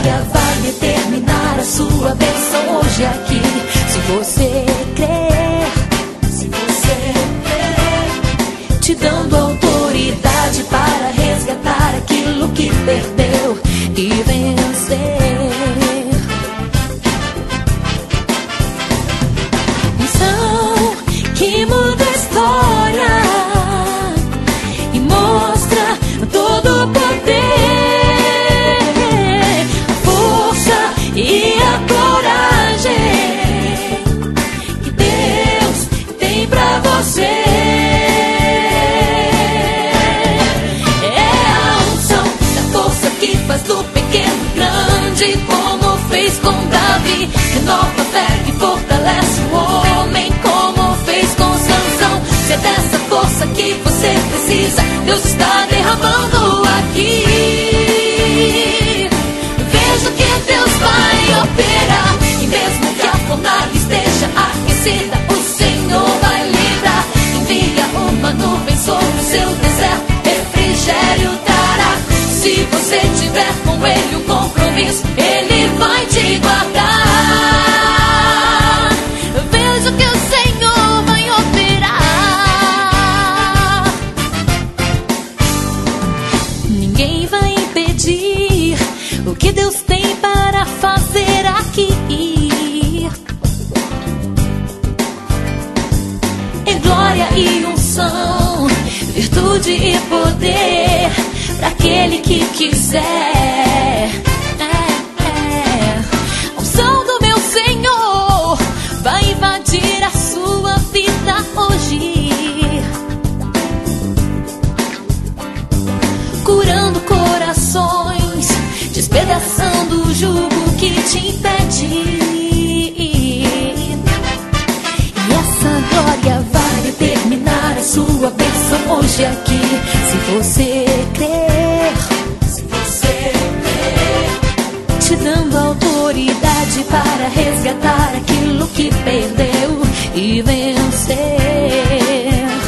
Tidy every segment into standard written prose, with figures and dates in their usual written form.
glória vai determinar a sua bênção hoje aqui. Se você crer, te dando autoridade para resgatar aquilo que perdeu e vencer. Unção que muda a história e mostra todo o poder, a força e a coragem que Deus tem pra você. Do pequeno grande, como fez com Davi, renova a fé que fortalece o homem, como fez com Sansão. Se é dessa força que você precisa, Deus está derramando aqui. Veja que Deus vai operar, e mesmo que a fornalha esteja aquecida, o Senhor vai livrar. Envia uma nuvem sobre o seu deserto, refrigério trará. Se você tiver com Ele um compromisso, Ele vai te guardar. Veja que o Senhor vai operar. Ninguém vai impedir o que Deus tem para fazer aqui. Em glória e unção, virtude e poder, pra aquele que quiser. A unção do meu Senhor vai invadir a sua vida hoje, curando corações, despedaçando o jugo que te impede. E essa glória vai determinar a sua bênção hoje aqui. Se você crer, te dando autoridade para resgatar aquilo que perdeu e vencer.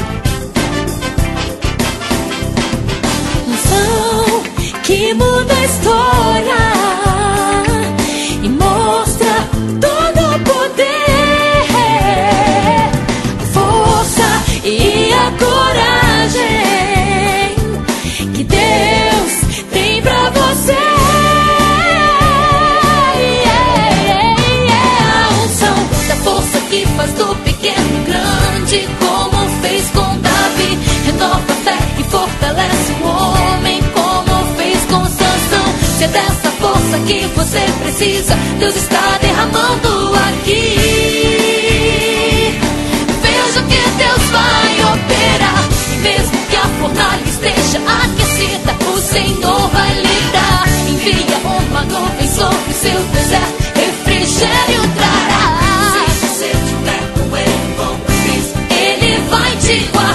Unção que muda a história e mostra todo o poder, força e a coragem que Deus tem pra você. A unção da força que faz do pequeno grande, como fez com Davi, renova a fé e fortalece o homem, como fez com Sansão. Se é dessa força que você precisa, Deus está derramando aqui. Veja que Deus vai operar, e mesmo que a fornalha esteja aquecida, o Senhor vai livrar. Envia uma nuvem sobre o seu deserto, refrigério trará. Se você tiver com Ele um compromisso, Ele vai te guardar.